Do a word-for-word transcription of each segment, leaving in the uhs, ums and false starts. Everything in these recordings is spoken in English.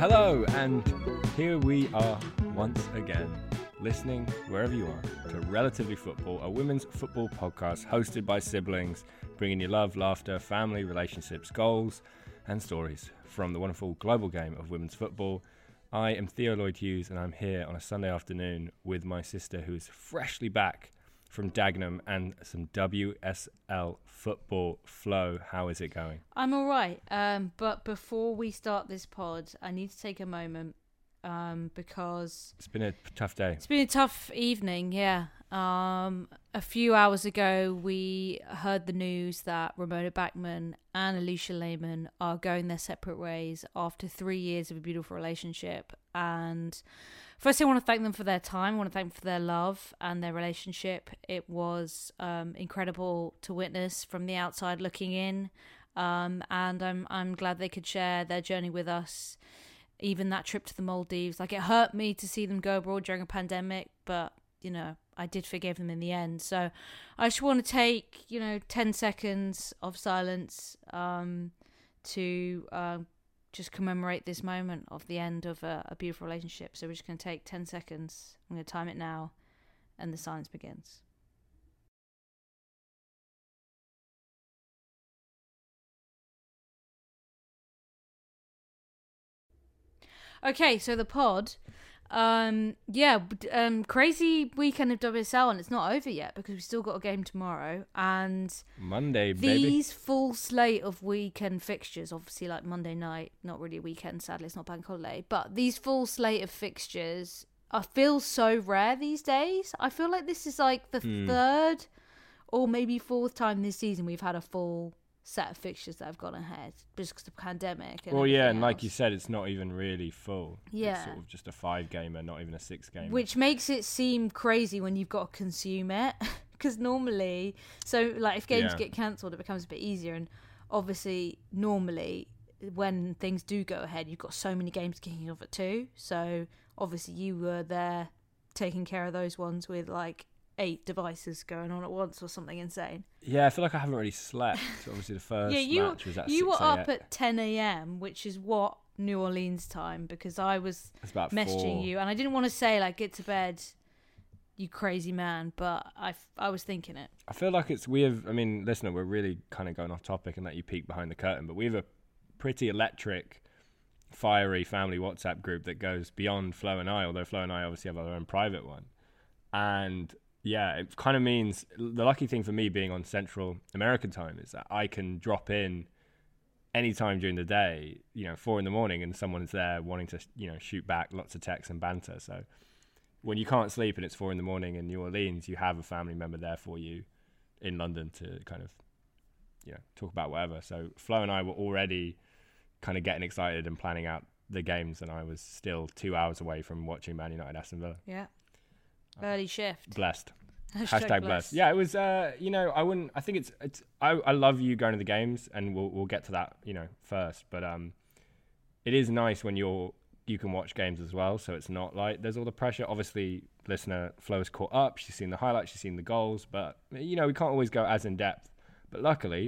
Hello, and here we are once again, listening wherever you are to Relatively Football, a women's football podcast hosted by siblings, bringing you love, laughter, family, relationships, goals, and stories from the wonderful global game of women's football. I am Theo Lloyd Hughes, and I'm here on a Sunday afternoon with my sister, who is freshly back from Dagenham and some W S L football. Flo, how is it going? I'm all right, um, but before we start this pod, I need to take a moment um, because It's been a tough day. It's been a tough evening, yeah. Um, a few hours ago, we heard the news that Ramona Bachmann and Alicia Lehman are going their separate ways after three years of a beautiful relationship. And first, I want to thank them for their time. I want to thank them for their love and their relationship. It was um, incredible to witness from the outside looking in. Um, and I'm I'm glad they could share their journey with us. Even that trip to the Maldives, like, it hurt me to see them go abroad during a pandemic, but, you know, I did forgive them in the end. So I just want to take, you know, ten seconds of silence um, to uh, just commemorate this moment of the end of a, a beautiful relationship. So we're just going to take ten seconds. I'm going to time it now, and the silence begins. Okay, so the pod, um, yeah, um, crazy weekend of W S L, and it's not over yet because we've still got a game tomorrow. And Monday, baby. These full slate of weekend fixtures, obviously, like Monday night, not really a weekend, sadly, it's not bank holiday, but these full slate of fixtures, I feel so rare these days. I feel like this is like the Mm. third or maybe fourth time this season we've had a full set of fixtures that have gone ahead just because of the pandemic. And well, yeah, everything and like else. you said, it's not even really full. Yeah. It's sort of just a five-gamer, not even a six-gamer. Which makes it seem crazy when you've got to consume it. Because normally, so like if games Yeah. get cancelled, it becomes a bit easier. And obviously, normally, when things do go ahead, you've got so many games kicking off at two. So obviously, you were there taking care of those ones with like eight devices going on at once or something insane. Yeah, I feel like I haven't really slept. Obviously, the first Yeah, you match was at you were six a.m. up at ten a.m., which is what New Orleans time, because I was It's about messaging four. you, and I didn't want to say like get to bed, you crazy man, but I, f- I was thinking it. I feel like it's we have. I mean, listener, we're really kind of going off topic and let you peek behind the curtain, but we have a pretty electric, fiery family WhatsApp group that goes beyond Flo and I. Although Flo and I obviously have our own private one, and yeah, it kind of means the lucky thing for me being on Central American time is that I can drop in anytime during the day, you know, four in the morning, and someone's there wanting to, you know, shoot back lots of texts and banter. So when you can't sleep and it's four in the morning in New Orleans, you have a family member there for you in London to kind of, you know, talk about whatever. So Flo and I were already kind of getting excited and planning out the games, and I was still two hours away from watching Man United Aston Villa. Yeah. Early shift. Blessed. Hashtag, Hashtag blessed. blessed. Yeah, it was. Uh, you know, I wouldn't. I think it's. It's. I. I love you going to the games, and we'll we'll get to that. You know, first. But um, it is nice when you're you can watch games as well. So it's not like there's all the pressure. Obviously, listener Flo's caught up. She's seen the highlights. She's seen the goals. But you know, we can't always go as in depth. But luckily,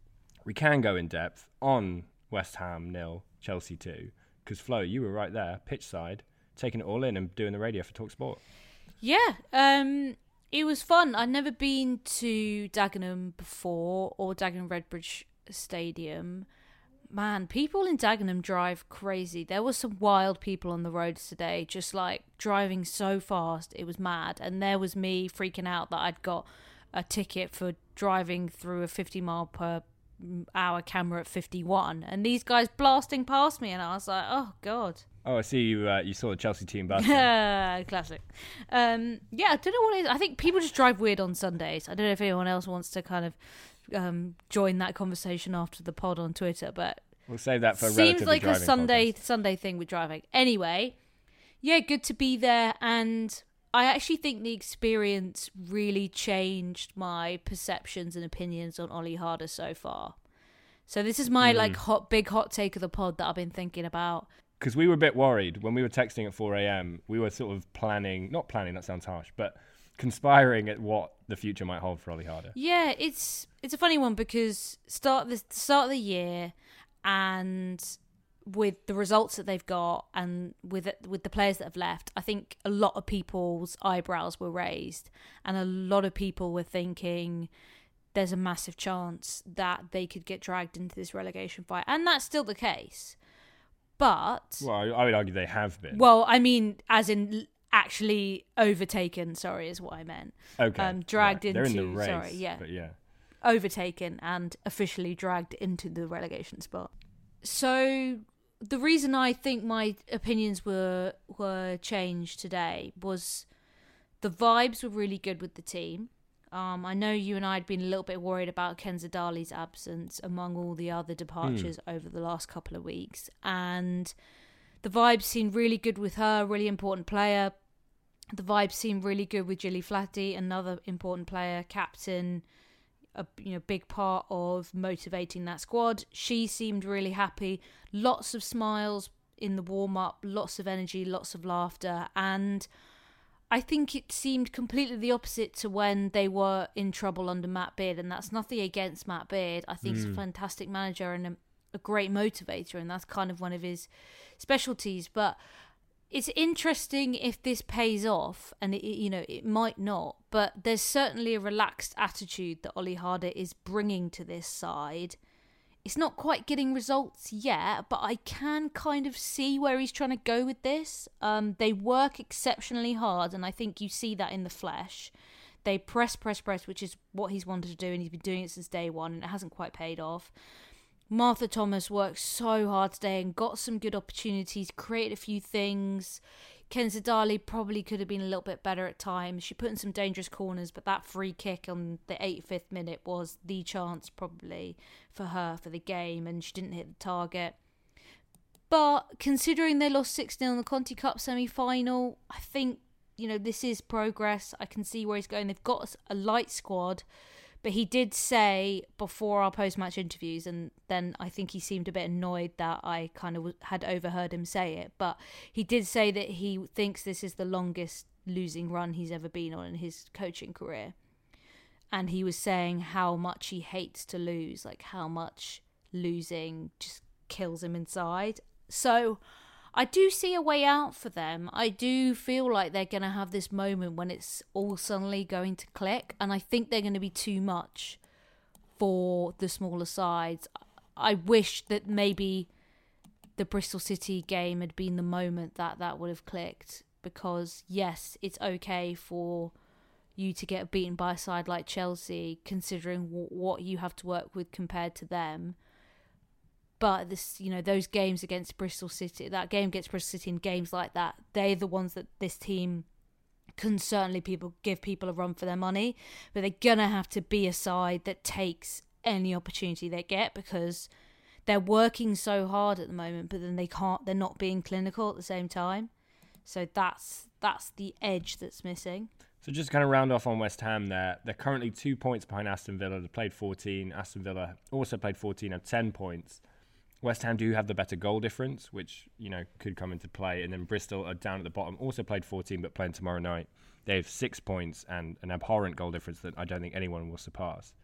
we can go in depth on West Ham nil, Chelsea two. Because Flo, you were right there, pitch side, taking it all in and doing the radio for TalkSport. Yeah. Um. It was fun. I'd never been to Dagenham before, or Dagenham Redbridge Stadium. Man, people in Dagenham drive crazy. There were some wild people on the roads today, just like driving so fast. It was mad. And there was me freaking out that I'd got a ticket for driving through a fifty mile per hour camera at fifty-one. And these guys blasting past me. And I was like, oh, God. Oh, I see you. Uh, you saw the Chelsea team bus. Classic. Um, yeah, I don't know what it is. I think people just drive weird on Sundays. I don't know if anyone else wants to kind of um, join that conversation after the pod on Twitter, but We'll save that for a seems relatively like a driving Sunday podcast. Sunday thing with driving. Anyway, yeah, good to be there, and I actually think the experience really changed my perceptions and opinions on Ollie Harder so far. So this is my Mm. like hot big hot take of the pod that I've been thinking about. Because we were a bit worried when we were texting at four a.m. We were sort of planning, not planning, that sounds harsh, but conspiring at what the future might hold for Ollie Harder. Yeah, it's it's a funny one because start the start of the year, and with the results that they've got and with it, with the players that have left, I think a lot of people's eyebrows were raised, and a lot of people were thinking there's a massive chance that they could get dragged into this relegation fight, and that's still the case. But well, I, I would argue they have been. Well, I mean, as in actually overtaken. Sorry, is what I meant. Okay, um, dragged right. into. They're in the race, sorry, yeah, but yeah, overtaken and officially dragged into the relegation spot. So the reason I think my opinions were were changed today was the vibes were really good with the team. Um, I know you and I had been a little bit worried about Kenza Dali's absence among all the other departures mm. over the last couple of weeks. And the vibes seemed really good with her, really important player. The vibes seemed really good with Gilly Flatty, another important player, captain, a you know big part of motivating that squad. She seemed really happy. Lots of smiles in the warm-up, lots of energy, lots of laughter. And I think it seemed completely the opposite to when they were in trouble under Matt Beard, and that's nothing against Matt Beard. I think mm. he's a fantastic manager and a, a great motivator, and that's kind of one of his specialties. But it's interesting if this pays off, and it, you know it might not. But there's certainly a relaxed attitude that Ollie Harder is bringing to this side. It's not quite getting results yet, but I can kind of see where he's trying to go with this. Um, they work exceptionally hard, and I think you see that in the flesh. They press, press, press, which is what he's wanted to do, and he's been doing it since day one, and it hasn't quite paid off. Martha Thomas worked so hard today and got some good opportunities, created a few things. Kenza Dali probably could have been a little bit better at times. She put in some dangerous corners, but that free kick on the eighty-fifth minute was the chance probably for her for the game, and she didn't hit the target. But considering they lost six nil in the Conti Cup semi-final, I think, you know, this is progress. I can see where he's going. They've got a light squad. But he did say before our post-match interviews, and then I think he seemed a bit annoyed that I kind of had overheard him say it, but he did say that he thinks this is the longest losing run he's ever been on in his coaching career. And he was saying how much he hates to lose, like how much losing just kills him inside. So I do see a way out for them. I do feel like they're going to have this moment when it's all suddenly going to click, and I think they're going to be too much for the smaller sides. I wish that maybe the Bristol City game had been the moment that that would have clicked, because yes, it's okay for you to get beaten by a side like Chelsea, considering w- what you have to work with compared to them. But this, you know, those games against Bristol City, that game against Bristol City and games like that, they're the ones that this team can certainly people give people a run for their money. But they're gonna have to be a side that takes any opportunity they get, because they're working so hard at the moment, but then they can't. They're not being clinical at the same time. So that's that's the edge that's missing. So just kind of round off on West Ham there. They're currently two points behind Aston Villa. They played fourteen. Aston Villa also played fourteen and ten points. West Ham do have the better goal difference, which, you know, could come into play. And then Bristol are down at the bottom, also played fourteen, but playing tomorrow night. They have six points and an abhorrent goal difference that I don't think anyone will surpass.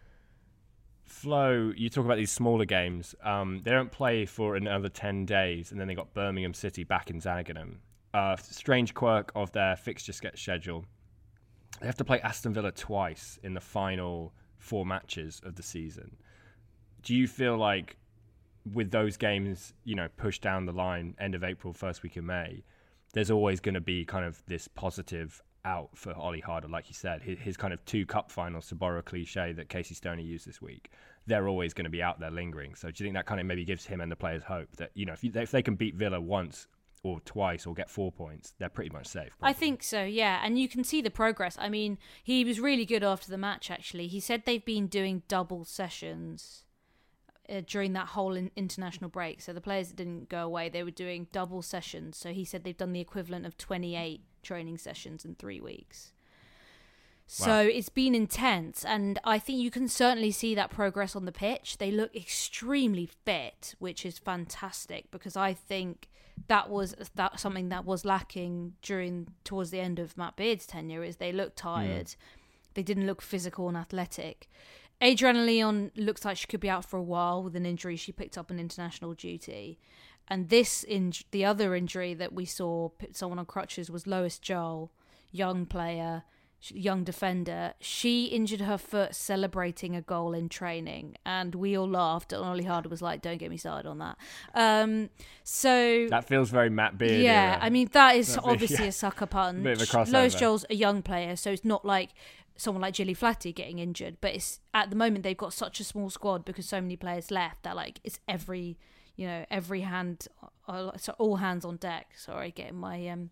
Flo, you talk about these smaller games. Um, they don't play for another ten days, and then they got Birmingham City back in Zagadam. Uh, strange quirk of their fixture schedule. They have to play Aston Villa twice in the final four matches of the season. Do you feel like, with those games, you know, pushed down the line, end of April, first week of May, there's always going to be kind of this positive out for Ollie Harder, like you said. His, his kind of two cup finals, to borrow a cliche that Casey Stoney used this week, they're always going to be out there lingering. So do you think that kind of maybe gives him and the players hope that, you know, if, you, if they can beat Villa once or twice or get four points, they're pretty much safe? Probably. I think so, yeah. And you can see the progress. I mean, he was really good after the match, actually. He said they've been doing double sessions Uh, during that whole in- international break. So the players that didn't go away, they were doing double sessions. So he said they've done the equivalent of twenty-eight training sessions in three weeks. So wow. It's been intense, and I think you can certainly see that progress on the pitch. They look extremely fit, which is fantastic, because I think that was that something that was lacking during towards the end of Matt Beard's tenure, is they looked tired. Mm. They didn't look physical and athletic. Adriana Leon looks like she could be out for a while with an injury she picked up on international duty. And this, in the other injury that we saw, someone on crutches, was Lois Joel, young player, young defender. She injured her foot celebrating a goal in training, and we all laughed. And Ollie Harder was like, "Don't get me started on that." Um, so that feels very Matt Beard. Yeah, era. I mean that is That bit, obviously yeah. a sucker punch. A bit of a crossover. Lois Joel's a young player, so it's not like someone like Gilly Flatty getting injured. But it's at the moment they've got such a small squad because so many players left that like it's every. You know, every hand, uh, so all hands on deck. Sorry, getting my um,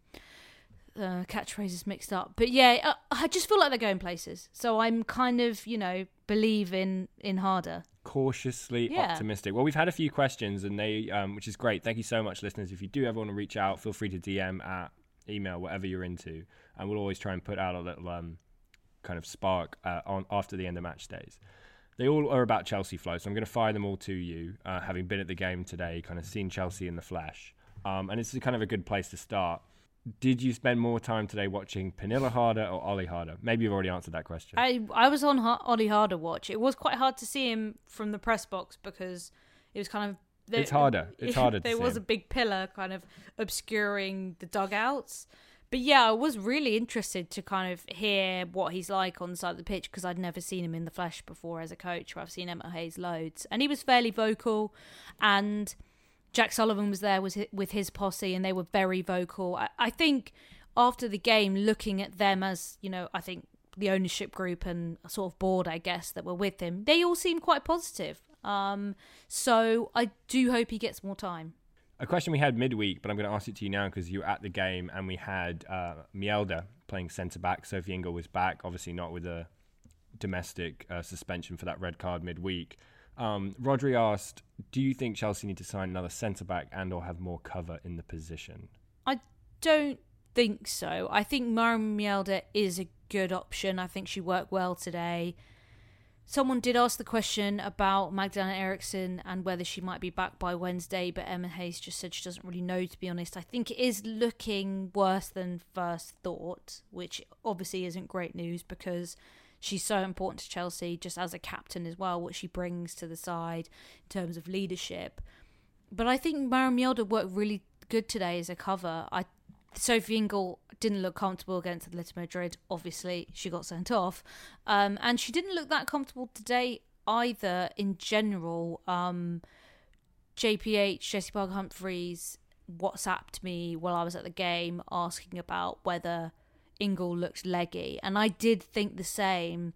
uh, catchphrases mixed up. But yeah, uh, I just feel like they're going places. So I'm kind of, you know, believe in, in Harder. Cautiously Yeah. optimistic. Well, we've had a few questions, and they, um, which is great. Thank you so much, listeners. If you do ever want to reach out, feel free to D M at email, whatever you're into, and we'll always try and put out a little um, kind of spark uh, on after the end of match days. They all are about Chelsea flow, so I'm going to fire them all to you, uh, having been at the game today, kind of seen Chelsea in the flesh. Um, and it's kind of a good place to start. Did you spend more time today watching Pernille Harder or Ollie Harder? Maybe you've already answered that question. I I was on Har- Ollie Harder watch. It was quite hard to see him from the press box because it was kind of... There, it's harder. It's harder to There see was him. a big pillar kind of obscuring the dugouts. But yeah, I was really interested to kind of hear what he's like on the side of the pitch because I'd never seen him in the flesh before as a coach, where I've seen Emma Hayes loads. And he was fairly vocal, and Jack Sullivan was there with with his posse, and they were very vocal. I, I think after the game, looking at them as, you know, I think the ownership group and a sort of board, I guess, that were with him, they all seemed quite positive. Um, so I do hope he gets more time. A question we had midweek, but I'm going to ask it to you now because you were at the game, and we had uh, Mjelde playing centre-back. Sophie Ingle was back, obviously not with a domestic uh, suspension for that red card midweek. Um, Rodri asked, do you think Chelsea need to sign another centre-back and or have more cover in the position? I don't think so. I think Maren Mjelde is a good option. I think she worked well today. Someone did ask the question about Magdalena Eriksson and whether she might be back by Wednesday, but Emma Hayes just said she doesn't really know, to be honest. I think it is looking worse than first thought, which obviously isn't great news because she's so important to Chelsea, just as a captain as well, what she brings to the side in terms of leadership. But I think Maren Mjelde worked really good today as a cover. I Sophie Ingle didn't look comfortable against Atletico Madrid. Obviously, she got sent off. Um, and she didn't look that comfortable today either in general. Um, J P H, Jessie Parker Humphries, WhatsApped me while I was at the game asking about whether Ingle looked leggy. And I did think the same.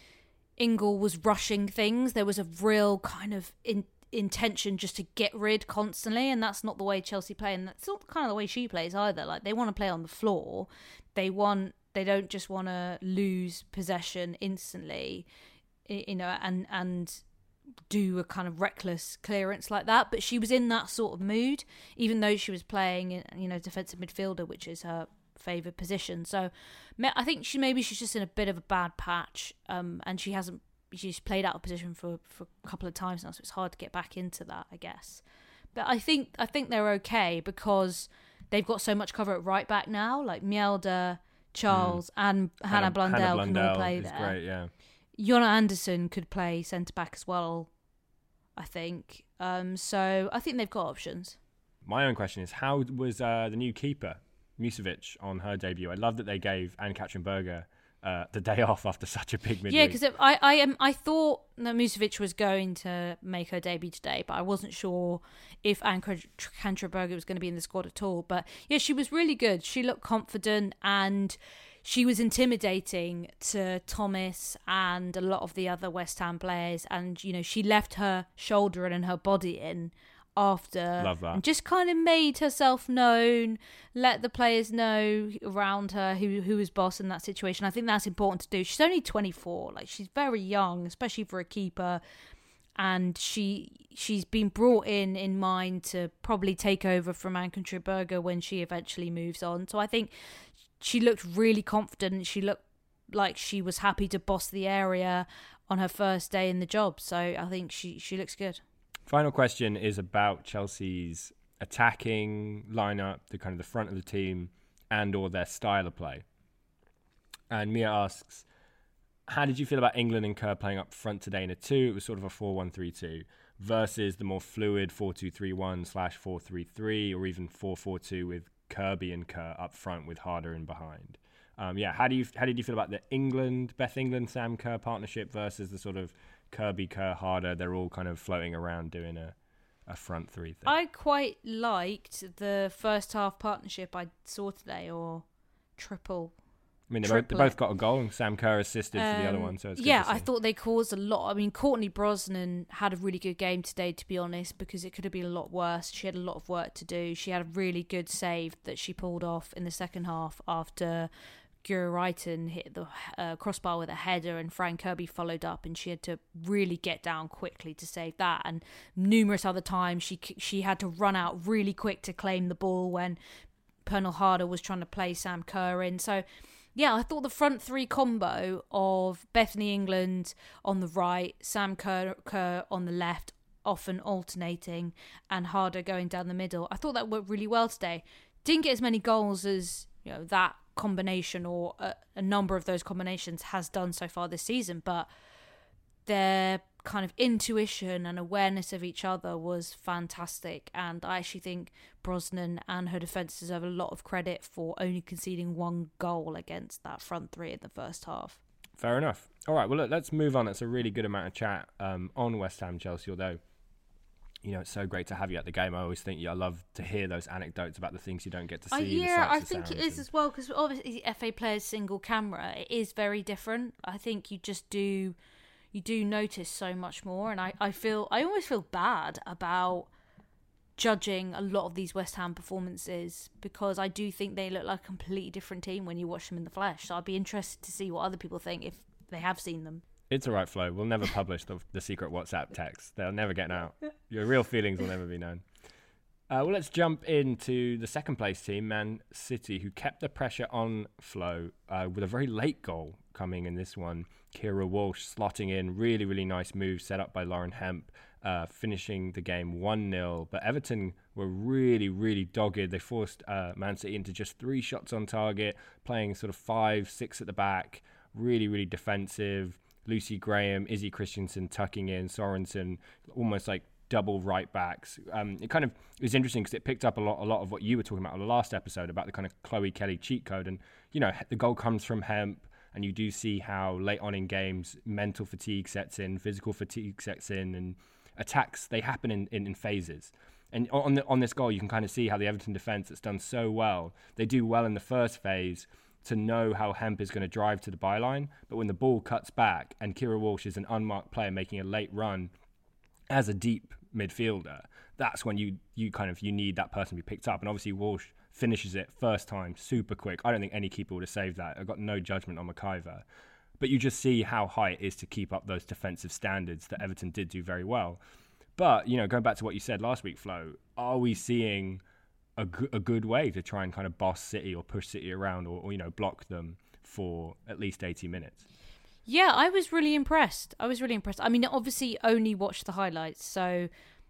Ingle was rushing things. There was a real kind of... In, intention just to get rid constantly, and that's not the way Chelsea play, and that's not kind of the way she plays either. Like, they want to play on the floor. They want they don't just want to lose possession instantly, you know, and and do a kind of reckless clearance like that. But she was in that sort of mood, even though she was playing, you know, defensive midfielder, which is her favoured position. So I think she maybe she's just in a bit of a bad patch, um, and she hasn't she's played out of position for, for a couple of times now, so it's hard to get back into that, I guess. But I think I think they're okay because they've got so much cover at right back now. Like Mjelde, Charles, mm. and Hannah, Hannah Blundell, Hannah Blundell can all play is there. Great, yeah. Jonna Anderson could play centre back as well, I think. Um, so I think they've got options. My own question is, how was uh, the new keeper, Musovic, on her debut? I love that they gave Anne-Katrin Berger Uh, the day off after such a big midweek. Yeah, because I I um, I thought that Musovic was going to make her debut today, but I wasn't sure if Anne-Katrin Berger was going to be in the squad at all. But yeah, she was really good. She looked confident and she was intimidating to Thomas and a lot of the other West Ham players. And, you know, she left her shoulder and her body in after. Love that. And just kind of made herself known, let the players know around her who who was boss in that situation. I think that's important to do. She's only twenty-four, like she's very young, especially for a keeper, and she she's been brought in in mind to probably take over from Anne-Katrin Berger when she eventually moves on. So I think she looked really confident. She looked like she was happy to boss the area on her first day in the job. So I think she she looks good. Final question is about Chelsea's attacking lineup, the kind of the front of the team, and or their style of play. And Mia asks, how did you feel about England and Kerr playing up front today in a two? It was sort of a four one three two versus the more fluid four two three one slash four three three or even four four two with Kirby and Kerr up front with Harder in behind. Um, yeah, how do you how did you feel about the England, Beth England, Sam Kerr partnership versus the sort of Kirby, Kerr, Harder? They're all kind of floating around doing a, a front three thing. I quite liked the first half partnership I saw today, or triple. I mean, they both, they both got a goal, and Sam Kerr assisted um, for the other one. So it's good yeah, to see. I thought they caused a lot. I mean, Courtney Brosnan had a really good game today, to be honest, because it could have been a lot worse. She had a lot of work to do. She had a really good save that she pulled off in the second half after Gura Reiten hit the uh, crossbar with a header and Fran Kirby followed up, and she had to really get down quickly to save that. And numerous other times she she had to run out really quick to claim the ball when Pernille Harder was trying to play Sam Kerr in. So yeah, I thought the front three combo of Bethany England on the right, Sam Kerr, Kerr on the left, often alternating, and Harder going down the middle, I thought that worked really well today. Didn't get as many goals as, you know, that combination or a, a number of those combinations has done so far this season, but their kind of intuition and awareness of each other was fantastic, and I actually think Brosnan and her defence deserve a lot of credit for only conceding one goal against that front three in the first half. Fair enough. All right, well, look, let's move on. It's a really good amount of chat um, on West Ham Chelsea, although you know, it's so great to have you at the game. I always think yeah, I love to hear those anecdotes about the things you don't get to see. Uh, yeah, I think it is and... as well, because obviously F A players single camera, it is very different. I think you just do, you do notice so much more, and I, I feel, I always feel bad about judging a lot of these West Ham performances, because I do think they look like a completely different team when you watch them in the flesh. So I'd be interested to see what other people think if they have seen them. It's all right, Flo. We'll never publish the, the secret WhatsApp text. They'll never get out. Your real feelings will never be known. Uh, well, let's jump into the second place team, Man City, who kept the pressure on Flo uh, with a very late goal coming in this one. Kira Walsh slotting in. Really, really nice move set up by Lauren Hemp, uh, finishing the game one nil. But Everton were really, really dogged. They forced uh, Man City into just three shots on target, playing sort of five, six at the back. Really, really defensive. Lucy Graham, Izzy Christensen tucking in, Sorensen, almost like double right backs. Um, it kind of it was interesting because it picked up a lot, a lot of what you were talking about on the last episode about the kind of Chloe Kelly cheat code. And you know, the goal comes from Hemp, and you do see how late on in games mental fatigue sets in, physical fatigue sets in, and attacks they happen in, in, in phases. And on the, on this goal, you can kind of see how the Everton defence that's done so well. They do well in the first phase to know how Hemp is going to drive to the byline. But when the ball cuts back and Kira Walsh is an unmarked player making a late run as a deep midfielder, that's when you you kind of you need that person to be picked up. And obviously Walsh finishes it first time, super quick. I don't think any keeper would have saved that. I've got no judgment on McIver. But you just see how high it is to keep up those defensive standards that Everton did do very well. But, you know, going back to what you said last week, Flo, are we seeing A, g- a good way to try and kind of boss City or push City around or, or, you know, block them for at least eighty minutes? Yeah, I was really impressed. I was really impressed. I mean, obviously only watched the highlights, so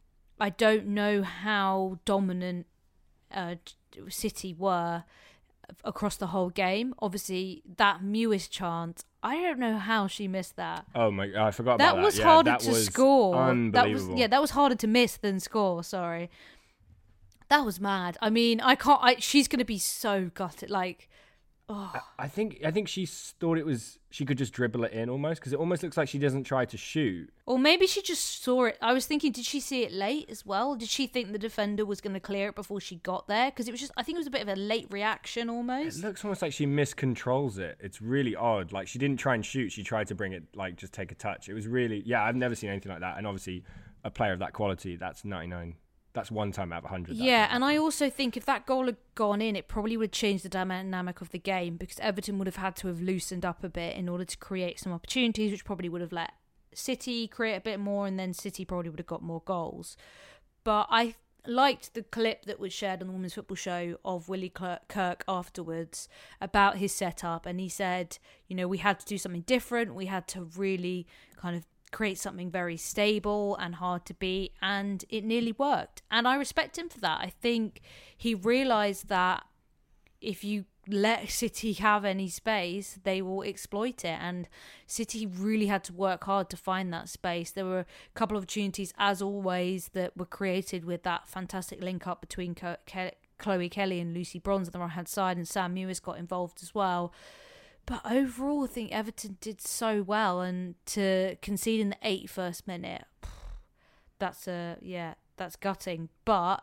I don't know how dominant uh, City were across the whole game. Obviously, that Mewis chant, I don't know how she missed that. Oh my God, I forgot that about that. Was yeah, harder that to was score. Unbelievable. That was yeah, that was harder to miss than score. Sorry. That was mad. I mean, I can't. I, she's going to be so gutted. Like, oh. I, I think I think she thought it was she could just dribble it in almost, because it almost looks like she doesn't try to shoot. Or maybe she just saw it. I was thinking, did she see it late as well? Did she think the defender was going to clear it before she got there? Because it was just, I think it was a bit of a late reaction almost. It looks almost like she miscontrols it. It's really odd. Like, she didn't try and shoot. She tried to bring it, like, just take a touch. It was really, yeah, I've never seen anything like that. And obviously, a player of that quality, that's ninety-nine. That's one time out of one hundred. Yeah, and I also think if that goal had gone in, it probably would have changed the dynamic of the game, because Everton would have had to have loosened up a bit in order to create some opportunities, which probably would have let City create a bit more, and then City probably would have got more goals. But I liked the clip that was shared on the Women's Football Show of Willie Kirk afterwards about his setup, and he said, you know, we had to do something different. We had to really kind of create something very stable and hard to beat, and it nearly worked. And I respect him for that. I think he realised that if you let City have any space, they will exploit it. And City really had to work hard to find that space. There were a couple of opportunities, as always, that were created with that fantastic link up between Ke- Ke- Chloe Kelly and Lucy Bronze on the right hand side, and Sam Mewis got involved as well. But overall, I think Everton did so well, and to concede in the eighty-first minute, that's a yeah. That's gutting. But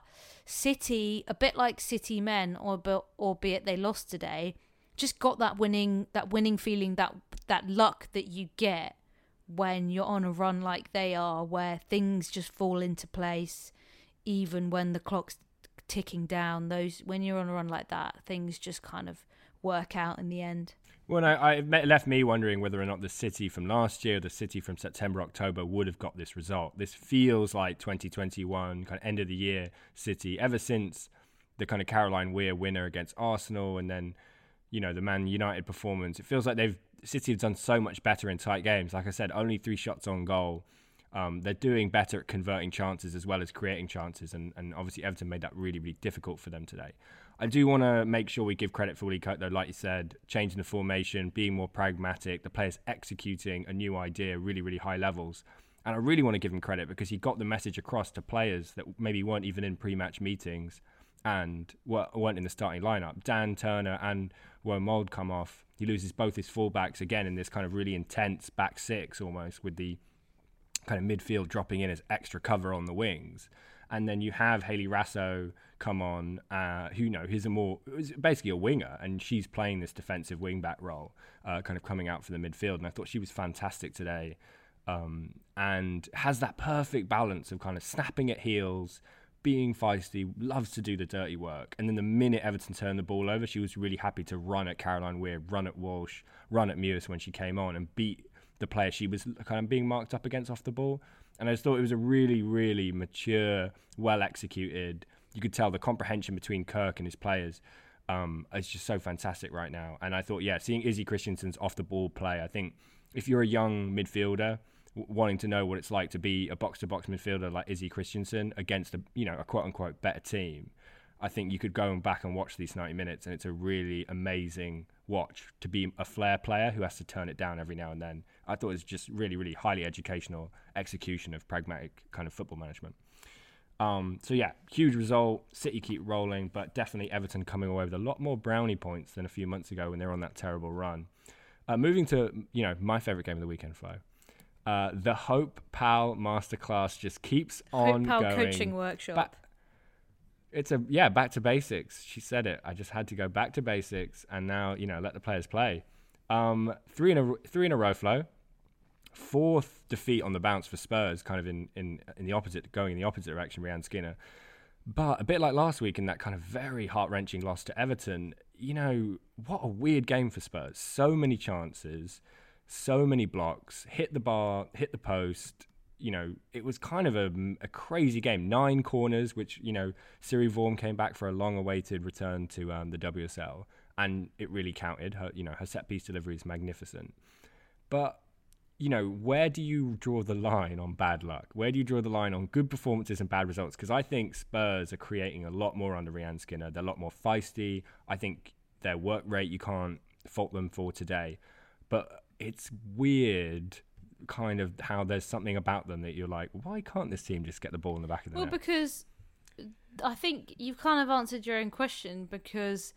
City, a bit like City men, albeit they lost today, just got that winning that winning feeling, that that luck that you get when you're on a run like they are, where things just fall into place, even when the clock's ticking down. Those when you're on a run like that, things just kind of work out in the end. Well, I, it left me wondering whether or not the City from last year, the City from September, October would have got this result. This feels like twenty twenty-one, kind of end of the year City, ever since the kind of Caroline Weir winner against Arsenal, and then, you know, the Man United performance. It feels like they've City have done so much better in tight games. Like I said, only three shots on goal. Um, they're doing better at converting chances as well as creating chances, and, and obviously Everton made that really, really difficult for them today. I do want to make sure we give credit for Willie Cote, though, like you said, changing the formation, being more pragmatic, the players executing a new idea, really, really high levels. And I really want to give him credit because he got the message across to players that maybe weren't even in pre-match meetings and weren't in the starting lineup. Dan Turner and Womold come off. He loses both his fullbacks again in this kind of really intense back six almost, with the kind of midfield dropping in as extra cover on the wings. And then you have Hayley Raso come on, uh, who, you know, he's a more, basically a winger, and she's playing this defensive wing-back role, uh, kind of coming out for the midfield. And I thought she was fantastic today, um, and has that perfect balance of kind of snapping at heels, being feisty, loves to do the dirty work. And then the minute Everton turned the ball over, she was really happy to run at Caroline Weir, run at Walsh, run at Mewis when she came on, and beat the player she was kind of being marked up against off the ball. And I just thought it was a really, really mature, well executed. You could tell the comprehension between Kirk and his players um, is just so fantastic right now. And I thought, yeah, seeing Izzy Christensen's off the ball play, I think if you're a young midfielder w- wanting to know what it's like to be a box to box midfielder like Izzy Christensen against a, you know, a quote unquote better team, I think you could go back and watch these ninety minutes, and it's a really amazing watch to be a flair player who has to turn it down every now and then. I thought it was just really, really highly educational execution of pragmatic kind of football management. Um, so yeah, huge result. City keep rolling, but definitely Everton coming away with a lot more brownie points than a few months ago when they were on that terrible run. Uh, moving to, you know, my favourite game of the weekend, Flo. Uh, the Hope Pal Masterclass just keeps on Hope Pal going. Coaching Workshop. Ba- It's a, yeah, back to basics. She said it. I just had to go back to basics and now, you know, let the players play. Um, three in a three in a row, Flo. Fourth defeat on the bounce for Spurs, kind of in, in, in the opposite, going in the opposite direction, Rhian Skinner. But a bit like last week in that kind of very heart-wrenching loss to Everton, you know, what a weird game for Spurs. So many chances, so many blocks, hit the bar, hit the post. You know, it was kind of a, a crazy game. Nine corners, which, you know, Siri Vorm came back for a long-awaited return to um, the W S L, and it really counted. Her, you know, her set-piece delivery is magnificent. But, you know, where do you draw the line on bad luck? Where do you draw the line on good performances and bad results? Because I think Spurs are creating a lot more under Rhian Skinner. They're a lot more feisty. I think their work rate, you can't fault them for today. But it's weird kind of how there's something about them that you're like, why can't this team just get the ball in the back of the well, net? Well, because I think you've kind of answered your own question, because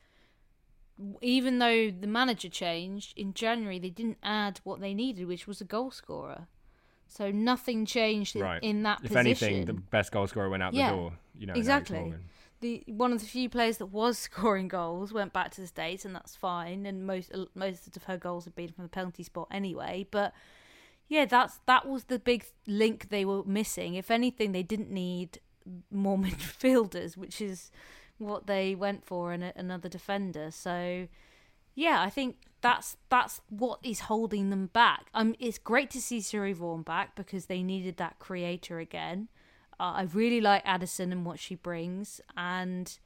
even though the manager changed, in January they didn't add what they needed, which was a goal scorer. So nothing changed right. in, in that if position. If anything, the best goal scorer went out yeah, the door. You know, exactly. The one of the few players that was scoring goals went back to the States, and that's fine. And most most of her goals have been from the penalty spot anyway. But yeah, that's that was the big link they were missing. If anything, they didn't need more midfielders, which is what they went for, and another defender. So yeah, I think that's that's what is holding them back. Um, it's great to see Siri Vorm back because they needed that creator again. Uh, I really like Addison and what she brings, and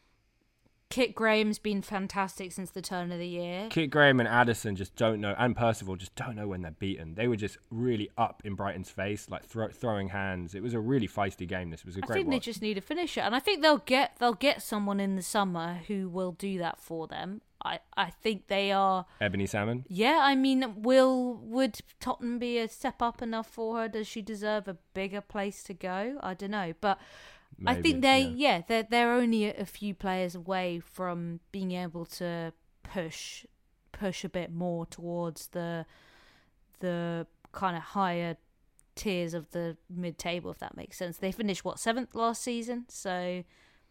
Kit Graham's been fantastic since the turn of the year. Kit Graham and Addison just don't know, and Percival just don't know when they're beaten. They were just really up in Brighton's face, like throw, throwing hands. It was a really feisty game. This was a I great think watch. They just need a finisher, and I think they'll get they'll get someone in the summer who will do that for them. I, I think they are Ebony Salmon. Yeah, I mean, will would Tottenham be a step up enough for her? Does she deserve a bigger place to go? I don't know, but Maybe, I think they, yeah, yeah, they're they're only a, a few players away from being able to push push a bit more towards the the kind of higher tiers of the mid table, if that makes sense. They finished what seventh last season, so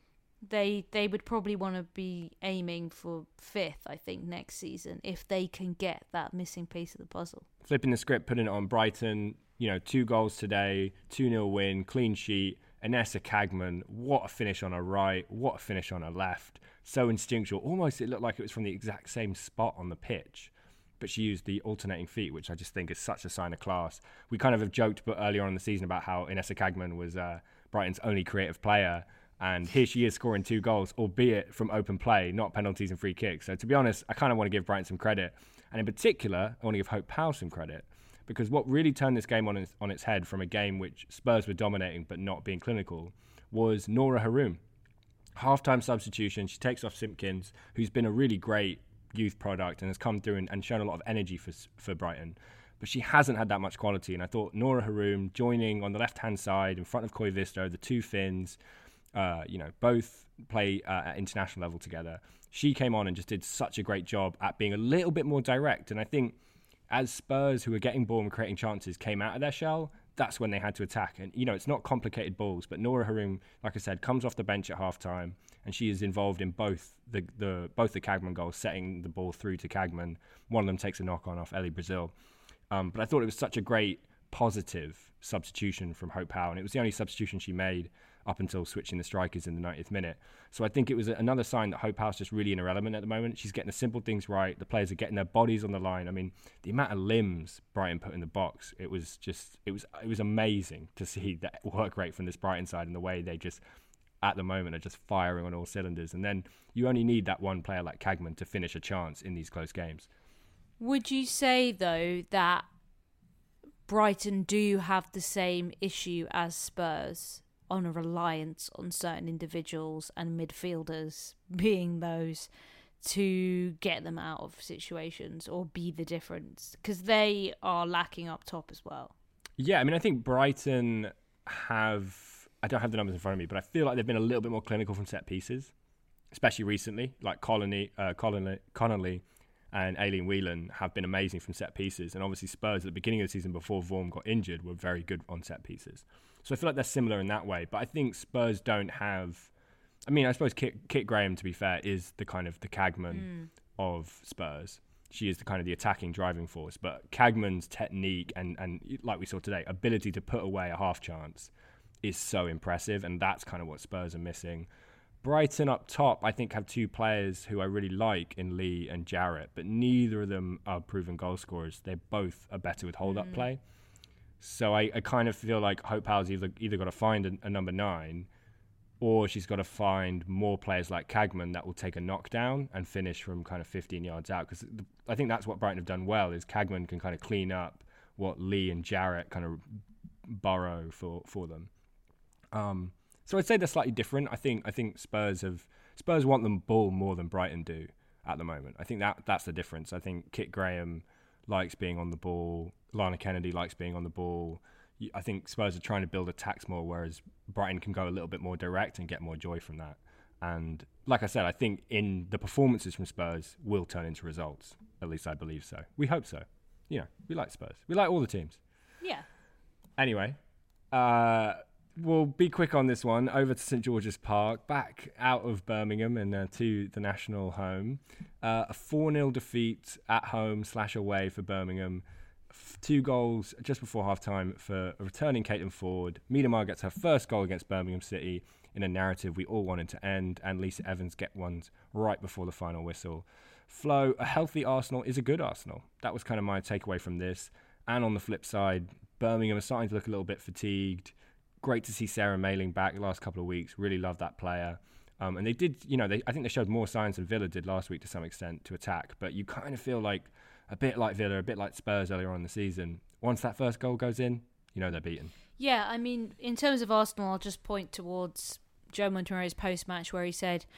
they they would probably want to be aiming for fifth, I think, next season if they can get that missing piece of the puzzle. Flipping the script, putting it on Brighton. You know, two goals today, two nil win, clean sheet. Inessa Cagman, what a finish on her right, what a finish on her left. So instinctual. Almost it looked like it was from the exact same spot on the pitch. But she used the alternating feet, which I just think is such a sign of class. We kind of have joked but earlier on in the season about how Inessa Cagman was uh, Brighton's only creative player. And here she is scoring two goals, albeit from open play, not penalties and free kicks. So to be honest, I kind of want to give Brighton some credit. And in particular, I want to give Hope Powell some credit. Because what really turned this game on its, on its head from a game which Spurs were dominating but not being clinical was Nora Haroum. Half-time substitution, she takes off Simpkins, who's been a really great youth product and has come through and, and shown a lot of energy for for Brighton. But she hasn't had that much quality. And I thought Nora Haroum joining on the left-hand side in front of Koi Visto, the two Finns, uh, you know, both play uh, at international level together. She came on and just did such a great job at being a little bit more direct. And I think as Spurs, who were getting ball and creating chances, came out of their shell, that's when they had to attack. And, you know, it's not complicated balls, but Nora Haroum, like I said, comes off the bench at half-time, and she is involved in both the, the both the Cagman goals, setting the ball through to Cagman. One of them takes a knock-on off Ellie Brazil. Um, but I thought it was such a great, positive substitution from Hope Powell, and it was the only substitution she made up until switching the strikers in the ninetieth minute. So I think it was another sign that Hope Powell's just really an irrelevant at the moment. She's getting the simple things right. The players are getting their bodies on the line. I mean, the amount of limbs Brighton put in the box, it was just, it was it was amazing to see that work rate from this Brighton side and the way they just, at the moment, are just firing on all cylinders. And then you only need that one player like Cagman to finish a chance in these close games. Would you say, though, that Brighton do have the same issue as Spurs on a reliance on certain individuals and midfielders being those to get them out of situations or be the difference? Because they are lacking up top as well. Yeah, I mean, I think Brighton have, I don't have the numbers in front of me, but I feel like they've been a little bit more clinical from set pieces, especially recently. Like Colony, uh, Connolly, Connolly and Aileen Whelan have been amazing from set pieces. And obviously Spurs at the beginning of the season before Vorm got injured were very good on set pieces. So I feel like they're similar in that way. But I think Spurs don't have... I mean, I suppose Kit, Kit Graham, to be fair, is the kind of the Cagman mm. of Spurs. She is the kind of the attacking driving force. But Cagman's technique and, and, like we saw today, ability to put away a half chance is so impressive. And that's kind of what Spurs are missing. Brighton up top, I think, have two players who I really like in Lee and Jarrett. But neither of them are proven goal scorers. They both are better with hold-up mm. play. So I, I kind of feel like Hope Powell's either, either got to find a, a number nine, or she's got to find more players like Cagman that will take a knockdown and finish from kind of fifteen yards out. Because I think that's what Brighton have done well, is Cagman can kind of clean up what Lee and Jarrett kind of burrow for, for them. Um, so I'd say they're slightly different. I think I think Spurs have Spurs want them ball more than Brighton do at the moment. I think that that's the difference. I think Kit Graham likes being on the ball. Lana Kennedy likes being on the ball. I think Spurs are trying to build attacks more, whereas Brighton can go a little bit more direct and get more joy from that. And like I said, I think in the performances from Spurs will turn into results. At least I believe so. We hope so. You know, we like Spurs. We like all the teams. Yeah. Anyway, uh, we'll be quick on this one. Over to St George's Park, back out of Birmingham and uh, to the national home. Uh, a four nil defeat at home slash away for Birmingham. Two goals just before half-time for a returning Caitlin Ford. Miedemar gets her first goal against Birmingham City in a narrative we all wanted to end, and Lisa Evans get ones right before the final whistle. Flo, a healthy Arsenal is a good Arsenal. That was kind of my takeaway from this. And on the flip side, Birmingham are starting to look a little bit fatigued. Great to see Sarah Mailing back the last couple of weeks. Really love that player. Um, and they did, you know, they I think they showed more signs than Villa did last week to some extent to attack. But you kind of feel like a bit like Villa, a bit like Spurs earlier on in the season. Once that first goal goes in, you know they're beaten. Yeah, I mean, in terms of Arsenal, I'll just point towards Joe Montero's post-match where he said,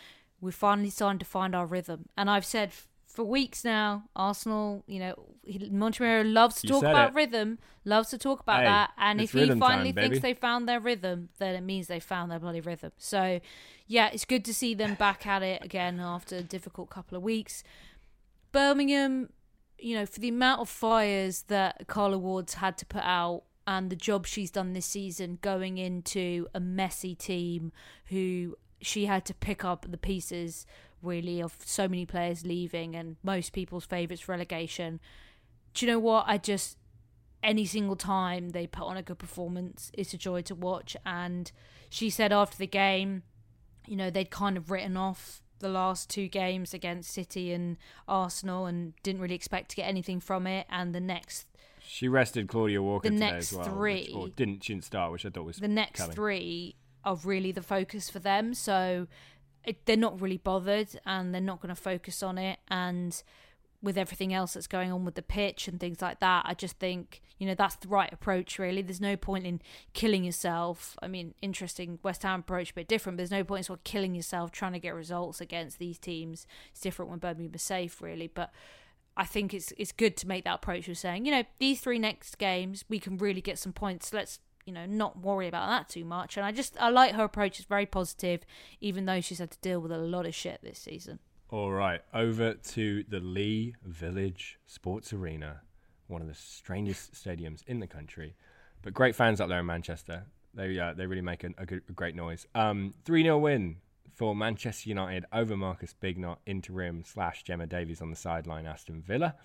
we're finally starting to find our rhythm. And I've said f- for weeks now, Arsenal, you know, he, Montemurro loves to You talk said about it. rhythm, loves to talk about Hey, that. And it's if he rhythm finally time, thinks baby. they found their rhythm, then it means they found their bloody rhythm. So, yeah, it's good to see them back at it again after a difficult couple of weeks. Birmingham, you know, for the amount of fires that Carla Ward's had to put out and the job she's done this season going into a messy team who she had to pick up the pieces, really, of so many players leaving and most people's favourites for relegation. Do you know what? I just, any single time they put on a good performance, it's a joy to watch. And she said after the game, you know, they'd kind of written off the last two games against City and Arsenal and didn't really expect to get anything from it. And the next She rested Claudia Walker The today next as well. three- Which, or didn't, she didn't start, which I thought was the next telling. three are really the focus for them. So it, they're not really bothered and they're not going to focus on it. And with everything else that's going on with the pitch and things like that, I just think, you know, that's the right approach, really. There's no point in killing yourself. I mean, interesting West Ham approach, a bit different, but there's no point in sort of killing yourself trying to get results against these teams. It's different when Birmingham is safe, really. But I think it's it's good to make that approach of saying, you know, these three next games, we can really get some points. Let's, you know, not worry about that too much. And I just, I like her approach. It's very positive, even though she's had to deal with a lot of shit this season. All right, over to the Lee Village Sports Arena, one of the strangest stadiums in the country, but great fans up there in Manchester. They uh, they really make a, a, good, a great noise. Um, three nil win for Manchester United over Marcus Bignot, interim slash Gemma Davies on the sideline, Aston Villa.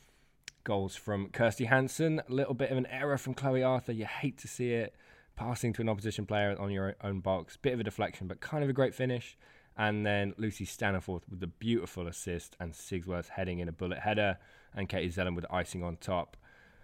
Goals from Kirsty Hansen, a little bit of an error from Chloe Arthur. You hate to see it. Passing to an opposition player on your own box. Bit of a deflection, but kind of a great finish. And then Lucy Staniforth with the beautiful assist and Sigsworth heading in a bullet header and Katie Zellen with the icing on top.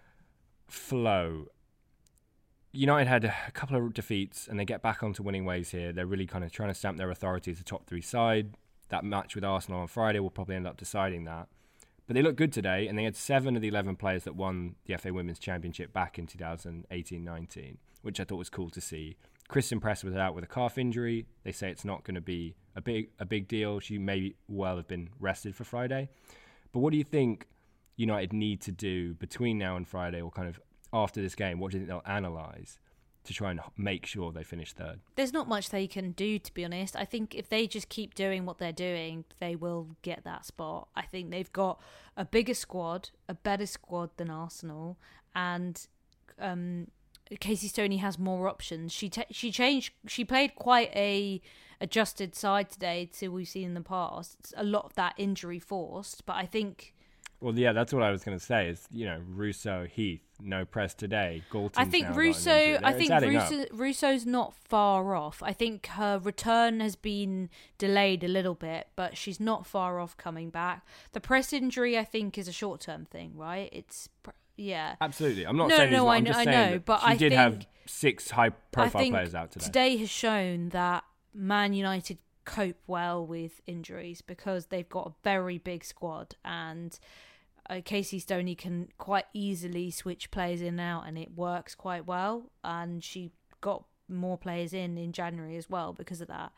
Flo. United had a couple of defeats and they get back onto winning ways here. They're really kind of trying to stamp their authority as a top three side. That match with Arsenal on Friday will probably end up deciding that. But they look good today and they had seven of the eleven players that won the F A Women's Championship back in two thousand eighteen nineteen, which I thought was cool to see. Kristen Press was out with a calf injury. They say it's not going to be a big a big deal. She may well have been rested for Friday. But what do you think United need to do between now and Friday, or kind of after this game? What do you think they'll analyse to try and make sure they finish third? There's not much they can do, to be honest. I think if they just keep doing what they're doing, they will get that spot. I think they've got a bigger squad, a better squad than Arsenal, and um, Casey Stoney has more options. She t- she changed. She played quite a adjusted side today to what we've seen in the past. It's a lot of that injury forced, but I think. Well, yeah, that's what I was going to say. Is you know Russo, Heath, no Press today. Galton's I think now Russo. got an injury. I It's think adding up. Russo, Russo's not far off. I think her return has been delayed a little bit, but she's not far off coming back. The Press injury, I think, is a short term thing, right? It's. Yeah. Absolutely. I'm not No, saying no, he's not. I I'm know- just I saying know, that but she I did think- have six high-profile I think players out today. Today has shown that Man United cope well with injuries because they've got a very big squad, and uh, Casey Stoney can quite easily switch players in and out, and it works quite well. And she got more players in in January as well because of that.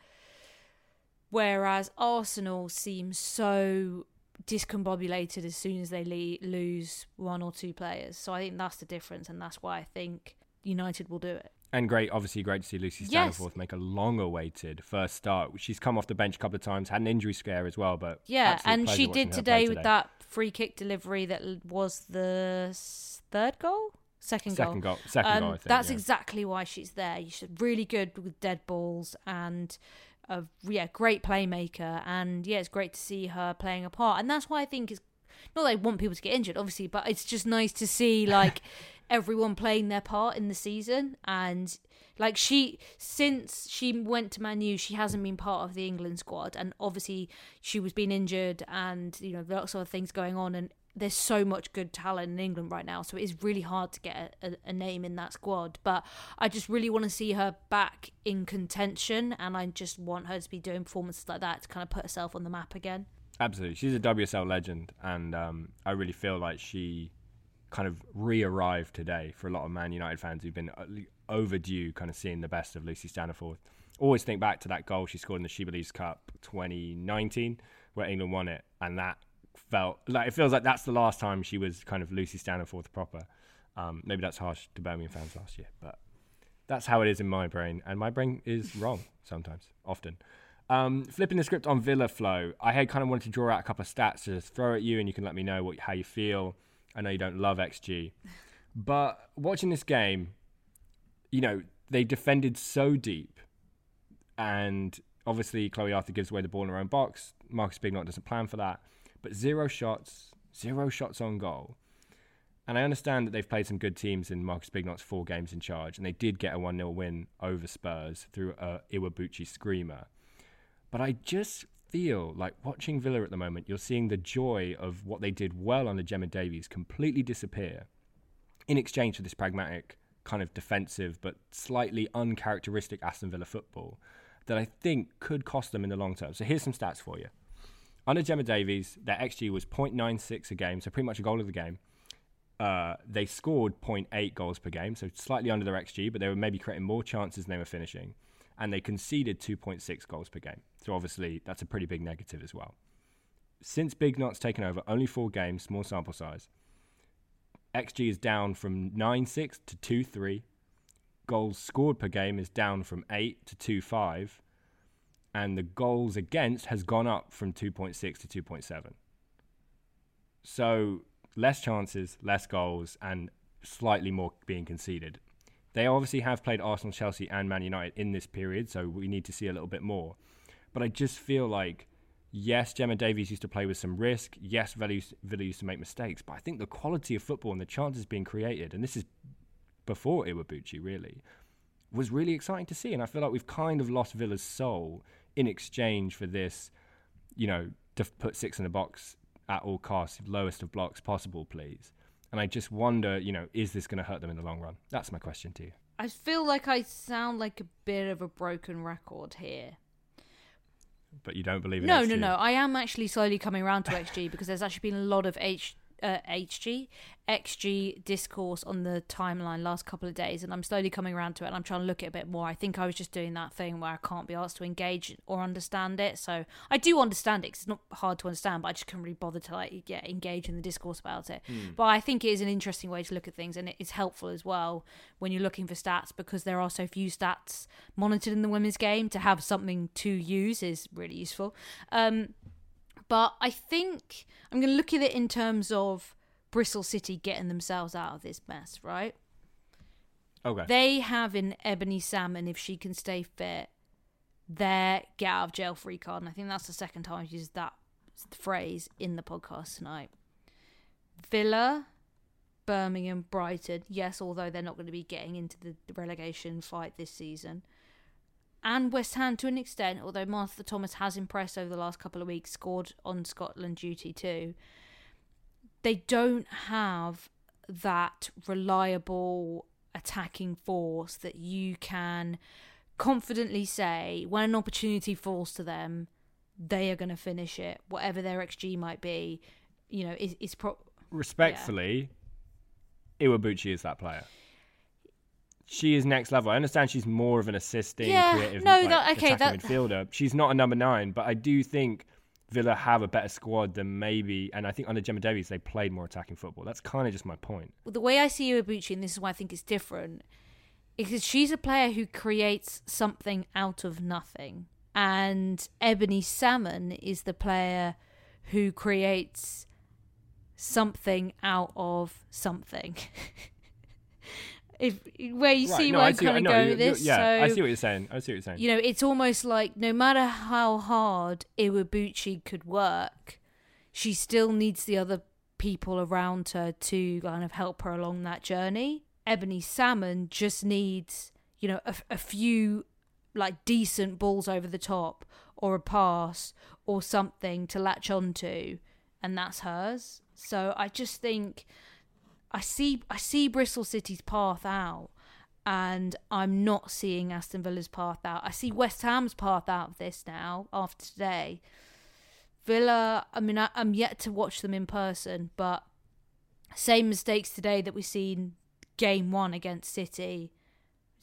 Whereas Arsenal seems so discombobulated as soon as they le- lose one or two players. So I think that's the difference, and that's why I think United will do it. And great, obviously great to see Lucy Yes. Staniforth make a long-awaited first start. She's come off the bench a couple of times, had an injury scare as well, but Yeah, absolute and pleasure she watching did her today play with that free kick delivery that l- was the s- third goal? Second, second goal. goal. Second Um, goal, I think. that's yeah. exactly why she's there. She's really good with dead balls and a yeah, great playmaker. And yeah, it's great to see her playing a part. And that's why I think it's not that I want people to get injured, obviously, but it's just nice to see like everyone playing their part in the season. And like she, since she went to Man U, she hasn't been part of the England squad. And obviously she was being injured and, you know, lots of things going on. And there's so much good talent in England right now. So it is really hard to get a, a, a name in that squad. But I just really want to see her back in contention. And I just want her to be doing performances like that to kind of put herself on the map again. Absolutely. She's a W S L legend, and um, I really feel like she kind of re-arrived today for a lot of Man United fans who've been overdue kind of seeing the best of Lucy Staniforth. always think back to that goal she scored in the She Believes Cup twenty nineteen, where England won it, and that felt like it feels like that's the last time she was kind of Lucy Staniforth proper. Um, maybe that's harsh to Birmingham fans last year, but that's how it is in my brain, and my brain is wrong sometimes, often. Um, flipping the script on Villa, Flo, I had kind of wanted to draw out a couple of stats to just throw at you, and you can let me know what how you feel. I know you don't love X G, but watching this game, you know, they defended so deep, and obviously Chloe Arthur gives away the ball in her own box. Marcus Bignot doesn't plan for that, but zero shots, zero shots on goal. And I understand that they've played some good teams in Marcus Bignot's four games in charge, and they did get a one nil win over Spurs through a Iwabuchi screamer. But I just feel like watching Villa at the moment, you're seeing the joy of what they did well under Gemma Davies completely disappear in exchange for this pragmatic, kind of defensive, but slightly uncharacteristic Aston Villa football that I think could cost them in the long term. So here's some stats for you. Under Gemma Davies, their X G was point nine six a game, so pretty much a goal of the game. Uh, they scored zero point eight goals per game, so slightly under their X G, but they were maybe creating more chances than they were finishing. And they conceded two point six goals per game. So obviously, that's a pretty big negative as well. Since Bignot's taken over, only four games, small sample size, X G is down from nine six to two three. Goals scored per game is down from eight to two five. And the goals against has gone up from two point six to two point seven. So less chances, less goals, and slightly more being conceded. They obviously have played Arsenal, Chelsea, and Man United in this period, so we need to see a little bit more. But I just feel like, yes, Gemma Davies used to play with some risk. Yes, Villa used, Villa used to make mistakes. But I think the quality of football and the chances being created, and this is before Iwabuchi, really, was really exciting to see. And I feel like we've kind of lost Villa's soul in exchange for this, you know, to put six in the box at all costs, lowest of blocks possible, please. And I just wonder, you know, is this going to hurt them in the long run? That's my question to you. I feel like I sound like a bit of a broken record here. But you don't believe in no, X G? No, no, no. I am actually slowly coming around to X G because there's actually been a lot of H, uh, H G, X G discourse on the timeline last couple of days, and I'm slowly coming around to it, and I'm trying to look at it a bit more. I think I was just doing that thing where I can't be asked to engage or understand it. So I do understand it, 'cause it's not hard to understand, but I just couldn't really bother to like yeah, engage in the discourse about it. Mm. But I think it is an interesting way to look at things, and it is helpful as well when you're looking for stats, because there are so few stats monitored in the women's game. To have something to use is really useful. Um, but I think I'm going to look at it in terms of Bristol City getting themselves out of this mess, right? Okay. They have in Ebony Salmon, if she can stay fit, their get out of jail free card. And I think that's the second time I've used that phrase in the podcast tonight. Villa, Birmingham, Brighton, yes, although they're not going to be getting into the relegation fight this season. And West Ham to an extent, although Martha Thomas has impressed over the last couple of weeks, scored on Scotland duty too. They don't have that reliable attacking force that you can confidently say when an opportunity falls to them, they are going to finish it, whatever their X G might be. You know, is is pro- respectfully, yeah. Iwabuchi is that player. She is next level. I understand she's more of an assisting, yeah, creative, no, like, that, okay, attacking that... midfielder. She's not a number nine, but I do think Villa have a better squad than maybe, and I think under Gemma Davies they played more attacking football. That's kind of just my point. Well, the way I see Iwabuchi, and this is why I think it's different, is because she's a player who creates something out of nothing, and Ebony Salmon is the player who creates something out of something. If where you right, see no, where I I'm see, kind of no, going you, with this. Yeah, so, I see what you're saying. I see what you're saying. You know, it's almost like no matter how hard Iwabuchi could work, she still needs the other people around her to kind of help her along that journey. Ebony Salmon just needs, you know, a, a few like decent balls over the top or a pass or something to latch onto, and that's hers. So I just think I see I see Bristol City's path out, and I'm not seeing Aston Villa's path out. I see West Ham's path out of this now after today. Villa, I mean, I, I'm yet to watch them in person, but same mistakes today that we've seen game one against City.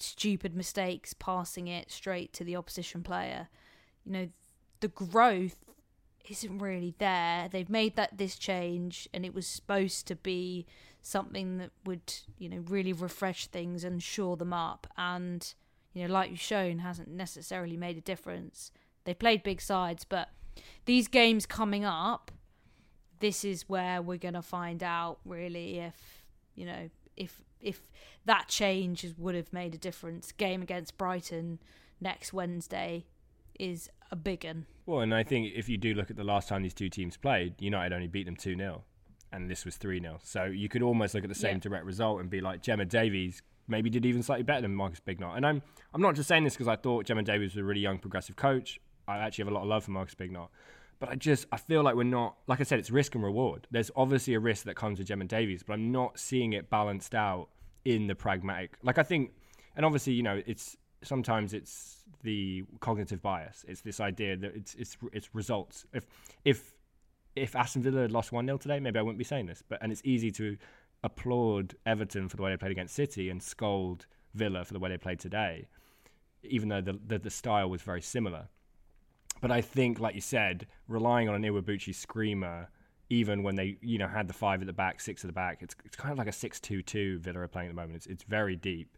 stupid mistakes, passing it straight to the opposition player. You know, the growth isn't really there. They've made that this change, and it was supposed to be something that would, you know, really refresh things and shore them up. And, you know, like you've shown, hasn't necessarily made a difference. They played big sides, but these games coming up, this is where we're going to find out really if, you know, if if that change would have made a difference. Game against Brighton next Wednesday is a big one. Well, and I think if you do look at the last time these two teams played, United only beat them two nil, and this was three nil. So you could almost look at the same yeah. direct result and be like, Gemma Davies maybe did even slightly better than Marcus Bignot. And I'm I'm not just saying this because I thought Gemma Davies was a really young, progressive coach. I actually have a lot of love for Marcus Bignot. But I just, I feel like we're not, like I said, it's risk and reward. There's obviously a risk that comes with Gemma Davies, but I'm not seeing it balanced out in the pragmatic. Like I think, and obviously, you know, it's, sometimes it's the cognitive bias. It's this idea that it's it's it's results. If if if Aston Villa had lost one nil today, maybe I wouldn't be saying this. But and it's easy to applaud Everton for the way they played against City and scold Villa for the way they played today, even though the the, the style was very similar. But I think, like you said, relying on an Iwabuchi screamer, even when they, you know, had the five at the back, six at the back, it's it's kind of like a six two two Villa are playing at the moment. It's it's very deep.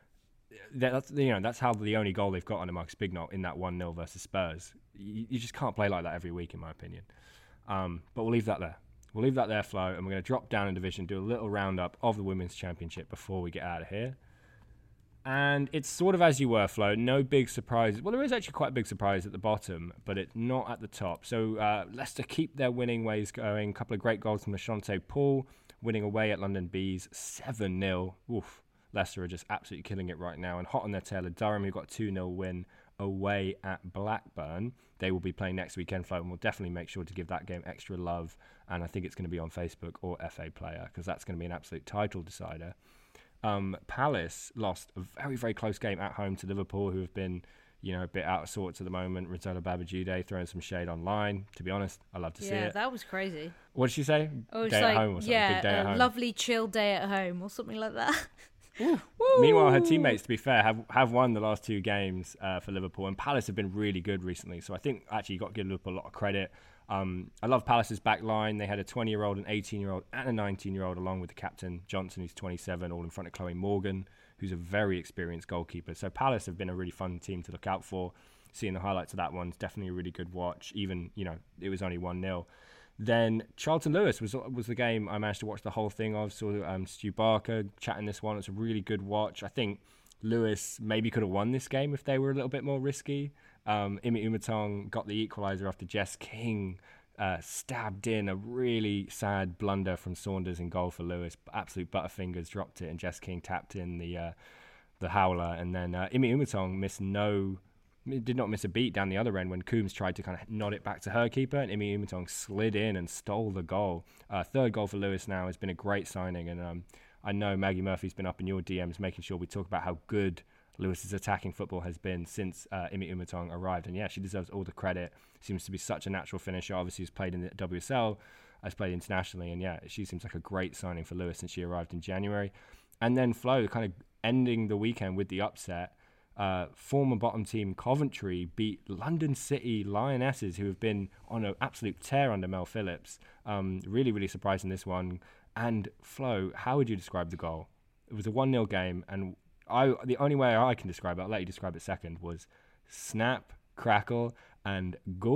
That's, you know, that's how the only goal they've got under Marcus Bignot in that one nil versus Spurs. You, you just can't play like that every week, in my opinion. Um, but we'll leave that there. We'll leave that there, Flo, and we're going to drop down in division, do a little roundup of the Women's Championship before we get out of here. And it's sort of as you were, Flo. No big surprises. Well, there is actually quite a big surprise at the bottom, but it's not at the top. So uh, Leicester keep their winning ways going. A couple of great goals from Lashante Paul, winning away at London Bees seven nil. Oof. Leicester are just absolutely killing it right now. And hot on their tail of Durham, who got a two nil win away at Blackburn. They will be playing next weekend, Flo, and we'll definitely make sure to give that game extra love. And I think it's going to be on Facebook or F A Player, because that's going to be an absolute title decider. Um, Palace lost a very, very close game at home to Liverpool, who have been, you know, a bit out of sorts at the moment. Rizzola Babajide throwing some shade online. To be honest, I love to yeah, see it. Yeah, that was crazy. What did she say? Oh, it's day like, at home or something? Yeah, Big day a at home. lovely chill day at home or something like that. Meanwhile, her teammates, to be fair, have, have won the last two games uh, for Liverpool, and Palace have been really good recently. So I think actually you've got to give Liverpool a lot of credit. Um, I love Palace's back line. They had a twenty-year-old, an eighteen-year-old, and a nineteen-year-old, along with the captain, Johnson, who's twenty-seven, all in front of Chloe Morgan, who's a very experienced goalkeeper. So Palace have been a really fun team to look out for. Seeing the highlights of that one's definitely a really good watch, even, you know, it was only one nil. Then Charlton Lewis was was the game I managed to watch the whole thing of. Saw um, Stu Barker chatting this one. It's a really good watch. I think Lewis maybe could have won this game if they were a little bit more risky. Um, Imi Umatong got the equaliser after Jess King uh, stabbed in a really sad blunder from Saunders in goal for Lewis. Absolute butterfingers, dropped it, and Jess King tapped in the uh, the howler. And then uh, Imi Umatong missed no... did not miss a beat down the other end when Coombs tried to kind of nod it back to her keeper, and Imi Umatong slid in and stole the goal. Uh, third goal for Lewis now has been a great signing, and um, I know Maggie Murphy's been up in your D Ms making sure we talk about how good Lewis's attacking football has been since uh, Imi Umatong arrived. And yeah, she deserves all the credit. Seems to be such a natural finisher. Obviously, she's played in the W S L, has played internationally, and yeah, she seems like a great signing for Lewis since she arrived in January. And then Flo, kind of ending the weekend with the upset. Uh, former bottom team Coventry beat London City Lionesses, who have been on an absolute tear under Mel Phillips. Um, really, really surprising this one. And Flo, how would you describe the goal? It was a one nil game, and I the only way I can describe it, I'll let you describe it second, was snap, crackle, and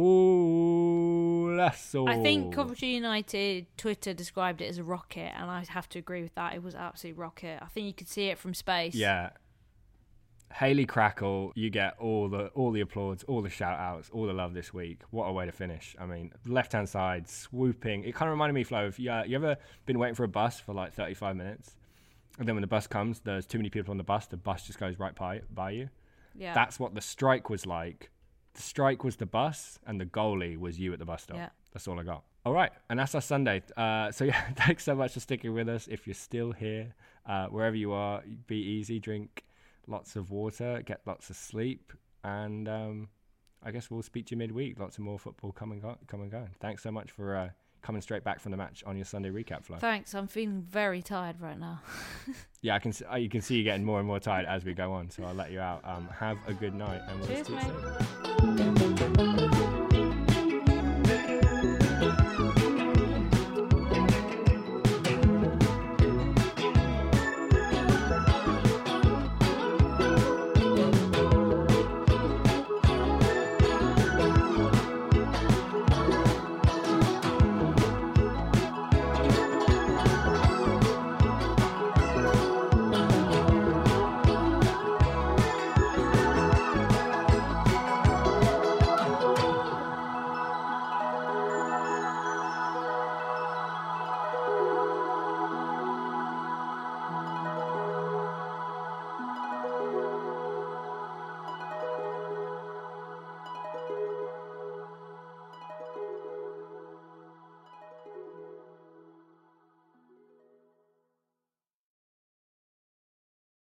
golazo. I think Coventry United Twitter described it as a rocket, and I have to agree with that. It was absolute rocket. I think you could see it from space. Yeah. Hayley Crackle, you get all the all the applause, all the shout outs, all the love this week. What a way to finish. I mean, left hand side, swooping. It kind of reminded me, Flo, of yeah, you ever been waiting for a bus for like thirty-five minutes? And then when the bus comes, there's too many people on the bus, the bus just goes right by, by you. Yeah. That's what the strike was like. The strike was the bus, and the goalie was you at the bus stop. Yeah. That's all I got. All right, and that's our Sunday. Uh, so yeah, thanks so much for sticking with us. If you're still here, uh, wherever you are, be easy, drink lots of water, get lots of sleep, and um, I guess we'll speak to you midweek. Lots of more football coming on, come and go. Thanks so much for uh, coming straight back from the match on your Sunday recap flight. Thanks. I'm feeling very tired right now. Yeah, I can. Uh, you can see you getting more and more tired as we go on. So I'll let you out. Um, have a good night, and we'll Cheers, see you mate. soon.